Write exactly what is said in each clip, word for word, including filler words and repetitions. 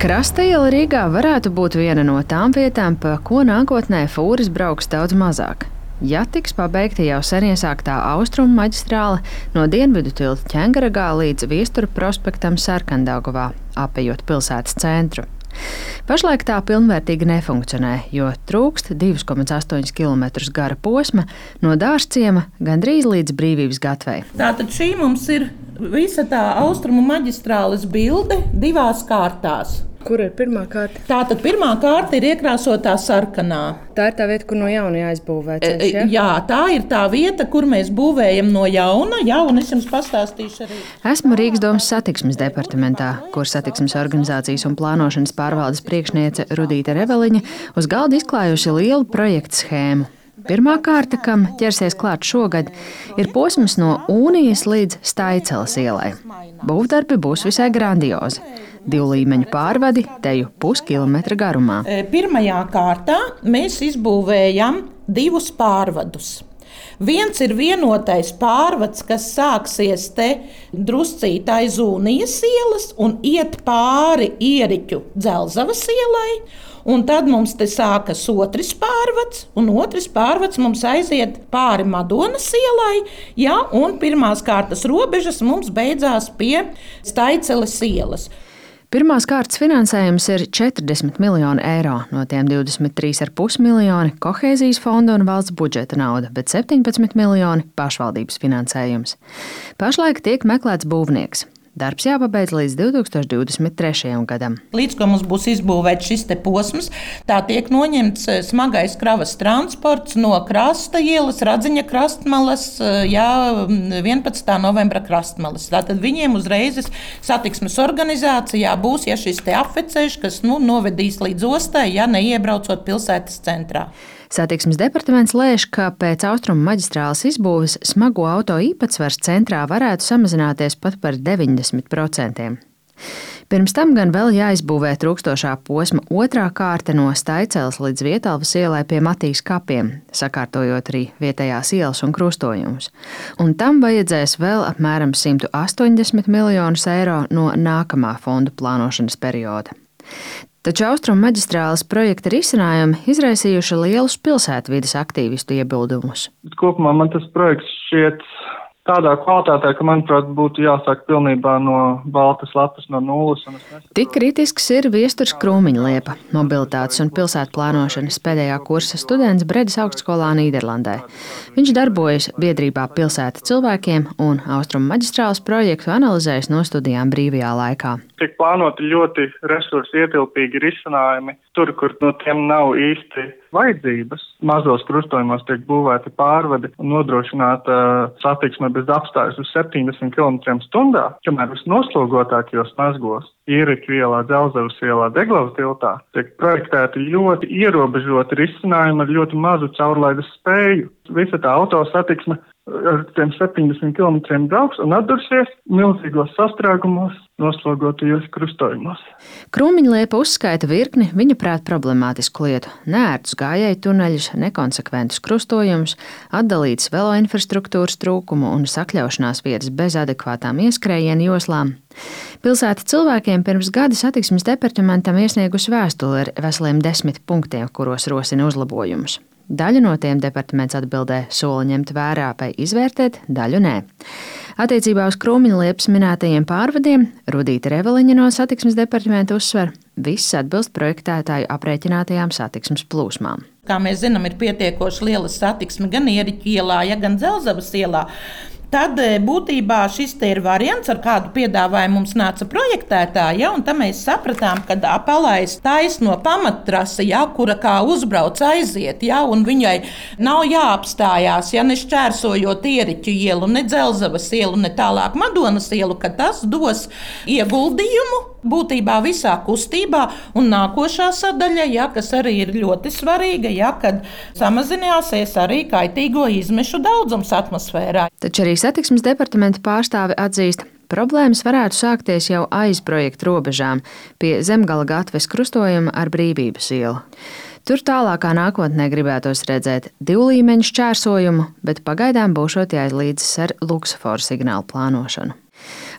Krasta iela Rīgā varētu būt viena no tām vietām, pa ko nākotnē fūris brauks daudz mazāk. Ja tiks pabeigta jau sen iesāktā austrumu maģistrāle no Dienvidu tilta Ķengaragā līdz Viestura prospektam Sarkandaugavā, apejot pilsētas centru. Pašlaik tā pilnvērtīgi nefunkcionē, jo trūkst divi komats astoņi kilometri gara posma no Dārzciema gandrīz līdz Brīvības gatvei. Tātad šī mums ir visa tā austrumu maģistrāles bilde divās kārtās. Kur ir pirmā kārta? Tātad pirmā kārta ir iekrāsotā sarkanā. Tā ir tā vieta, kur no jauna jāizbūvē ceļš, ja? Jā, tā ir tā vieta, kur mēs būvējam no jauna. Jā, un es jums pastāstīšu arī. Esmu Rīgas domas satiksmes departamentā, kur satiksmes organizācijas un plānošanas pārvaldes priekšniece Rudīta Reveliņa uz galda izklājusi lielu projektu schēmu. Pirmā kārta, kam ķersies klāt šogad, ir posms noŪnijas līdz Staiceles ielai. Būvdarbi būs visai grandiozi. Divu līmeņu pārvadi teju puskilometra garumā. Pirmajā kārtā mēs izbūvējam divus pārvadus. Viens ir vienotais pārvads, kas sāksies te druscīt aizŪnijas ielas un iet pāri Ieriķu Dzelzavas ielai. Un tad mums te sākas otrs pārvads, un otrs pārvads mums aiziet pāri Madonas ielai, ja, un pirmās kārtas robežas mums beidzās pie Staiceles ielas. Pirmās kārtas finansējums ir četrdesmit miljoni eiro, no tiem divdesmit trīs komats pieci miljoni kohēzijas fonda un valsts budžeta nauda, bet septiņpadsmit miljoni pašvaldības finansējums. Pašlaik tiek meklēts būvnieks. Darbs jāpabeidz līdz divi tūkstoši divdesmit trešajam gadam. Līdz ko mums būs izbūvēts šis te posms, tā tiek noņemts smagais kravas transports no Krasta ielas, Radziņa krastmalas, jā, vienpadsmitā novembra krastmalas. Tātad viņiem uzreiz satiksmes organizācijā būs, ja šis te apveceļš, kas nu, novedīs līdz ostai, ja neiebraucot pilsētas centrā. Satiksmes departaments lēš, ka pēc austrumu maģistrāles izbūves smago auto īpatsvars centrā varētu samazināties pat par deviņdesmit procentiem. Pirms tam gan vēl jāizbūvē trūkstošā posma otrā kārta no Staiceles līdz Vietalvas ielai pie Matīs kapiem, sakārtojot arī vietējās ielas un krustojumus. Un tam vajadzēs vēl apmēram simt astoņdesmit miljonus eiro no nākamā fondu plānošanas perioda. Taču austrumu maģistrāles projekta risinājumi izraisījuši lielus pilsētvides aktīvistu iebildumus. Kopumā man tas projekts šķiet tādā kvalitātē, ka, manuprāt, būtu jāsāk pilnībā no baltas lapas, no nulles. Tik kritisks ir Viesturs Krūmiņliepa, mobilitātes un pilsētu plānošanas pēdējā kursa students Bredes augstskolā Nīderlandē. Viņš darbojas biedrībā Pilsēta cilvēkiem un austrumu maģistrāles projektu analizējas no studijām brīvajā laikā. Tiek plānoti ļoti resursi ietilpīgi risinājumi, tur, kur no tiem nav īsti vajadzības. Mazos krustojumos tiek būvēti pārvadi un nodrošināta satiksme bez apstājas uz septiņdesmit kilometriem stundā, kamēr visnoslogotākajos mazgos Ieriķu ielā, Dzelzavas ielā, Deglavas tiltā tiek projektēti ļoti ierobežoti risinājumi ar ļoti mazu caurlaides spēju. Visa tā autosatiksme ar tiem septiņdesmit kilometriem brauks un atdursies milzīgos sastrēgumos, noslogotajos krustojumos. Krūmiņliepa uzskaita virkni viņa prāt problemātisku lietu – neērtus gājēju tuneļus, nekonsekventus krustojumus, atdalītas veloinfrastruktūras trūkumu un sakļaušanās vietas bez adekvātām ieskrējienu joslām. Pilsēta cilvēkiem pirms gada satiksmes departamentam iesniegusi vēstuli ar veseliem desmit punktiem, kuros rosina uzlabojumus. Daļu no tiem departaments atbildē sola ņemt vērā vai izvērtēt, daļu nē. Attiecībā uz Krūmiņliepas minētajiem pārvadiem Rudīta Reveliņa no satiksmes departamenta uzsver, viss atbilst projektētāju aprēķinātajām satiksmes plūsmām. Kā mēs zinām, ir pietiekoši liela satiksme gan Ieriķu ielā, ja gan Dzelzavas ielā. Tad būtībā šis te ir variants, ar kādu piedāvājumu mums nāca projektētāji, ja, un tam mēs sapratām, ka palaist taisno pamattrasi, ja, kura kā uzbrauc aiziet, ja, un viņai nav jāapstājās, ja ne šķērsojot Ieriķu ielu, ne Dzelzavas ielu, ne tālāk Madonas ielu, ka tas dos ieguldījumu būtībā visā kustībā, un nākošā sadaļa, ja, kas arī ir ļoti svarīga, ja, kad samazināsies arī kaitīgo izmešu daudzums atmosfērā. Taču arī satiksmes departamenta pārstāve atzīst, problēmas varētu sākties jau aiz projekta robežām pie Zemgala gatves krustojuma ar Brīvības ielu. Tur tālākā nākotnē gribētos redzēt divu līmeņu šķērsojumu, bet pagaidām būšot jāizlīdzas ar luksusforu signālu plānošanu.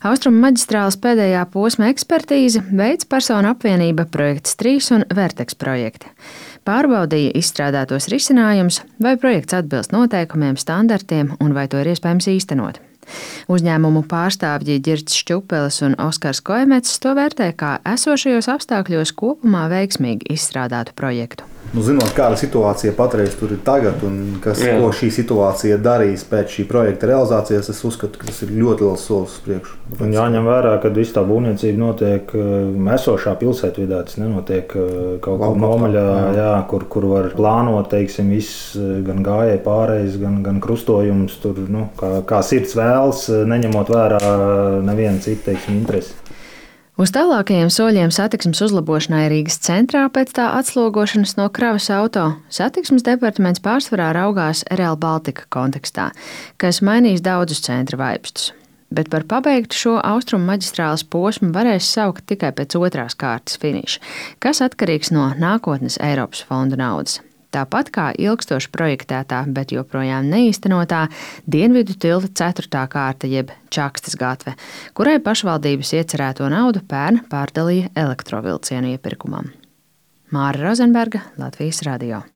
Austrumu maģistrāles pēdējā posma ekspertīzi veids personu apvienība Projekts trīs un Vertex projekti. Pārbaudīja izstrādātos risinājumus, vai projekts atbilst noteikumiem, standartiem un vai to ir iespējams īstenot. Uzņēmumu pārstāvji Ģirds Šķupelis un Oskars Koemets to vērtē kā esošajos apstākļos kopumā veiksmīgi izstrādātu projektu. Nu, zinot, kāda situācija patreiz tur ir tagad un kas, ko šī situācija darīs pēc šī projekta realizācijas, es uzskatu, ka tas ir ļoti liels solis uz priekšu. Un jāņem vērā, ka viss tā būvniecība notiek esošā pilsētvidē, tas nenotiek kaut kur nomaļā, jā, kur, kur var plānot, teiksim, viss gan gājēji pārējais, gan, gan krustojums, tur, nu, kā, kā sirds vēlas, neņemot vērā nevienu citu, teiksim, interesi. Uz tālākajiem soļiem satiksmes uzlabošanai Rīgas centrā pēc tā atslogošanas no kravas auto satiksmes departaments pārsvarā raugās Real Baltica kontekstā, kas mainīs daudzus centra vaipstus. Bet par pabeigtu šo austrumu maģistrāles posmu varēs saukt tikai pēc otrās kārtas finiša, kas atkarīgs no nākotnes Eiropas fondu naudas. Tāpat kā ilgstoši projektētā, bet joprojām neīstenotā Dienvidu tilta ceturtā kārta jeb Čakstas gatve, kurai pašvaldības iecerēto naudu pērn pārdalīja elektrovilcienu iepirkumam. Māra Rozenberga, Latvijas radio.